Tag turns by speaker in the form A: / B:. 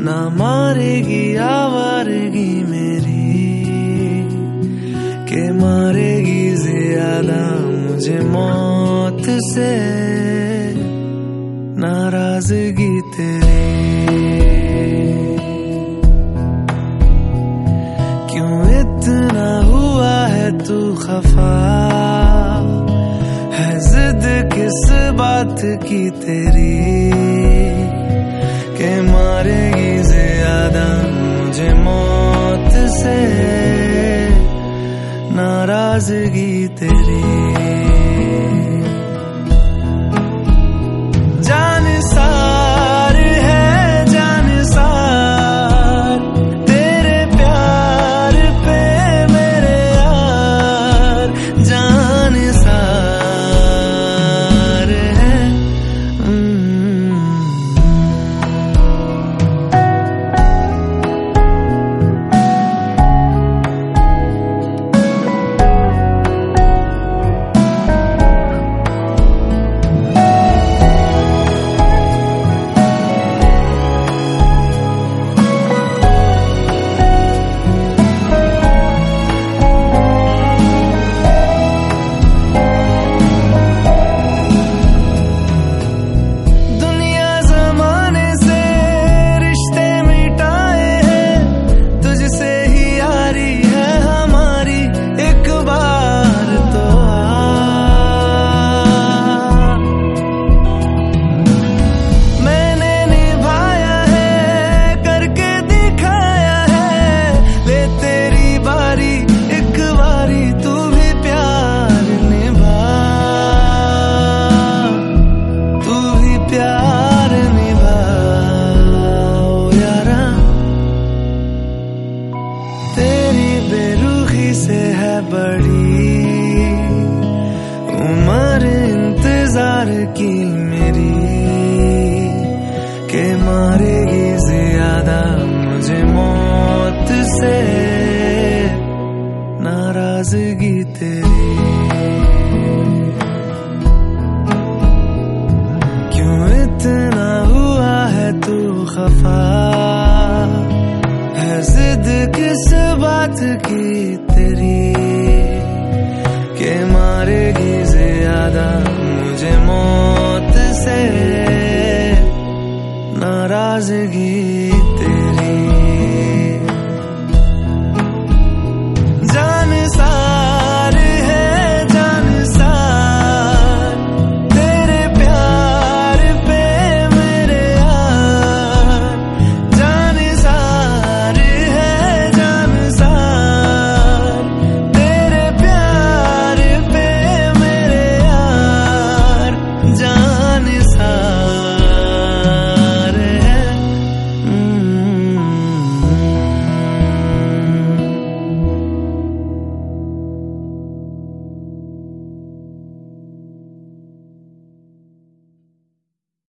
A: ना मारेगी आवारगी मेरी, के मारेगी ज्यादा मुझे मौत से नाराजगी तेरी। क्यों इतना हुआ है तू खफा, है जिद किस बात की तेरी, के मारेगी ज्यादा मुझे मौत से नाराजगी तेरी। से है बड़ी उम्र इंतजार की मेरी, के मारेगी ज्यादा मुझे मौत से नाराजगी तेरी। क्यों इतना हुआ है तू खफा, है जिद किस बात की तेरी, के मारेगी ज्यादा मुझे मौत से नाराजगी।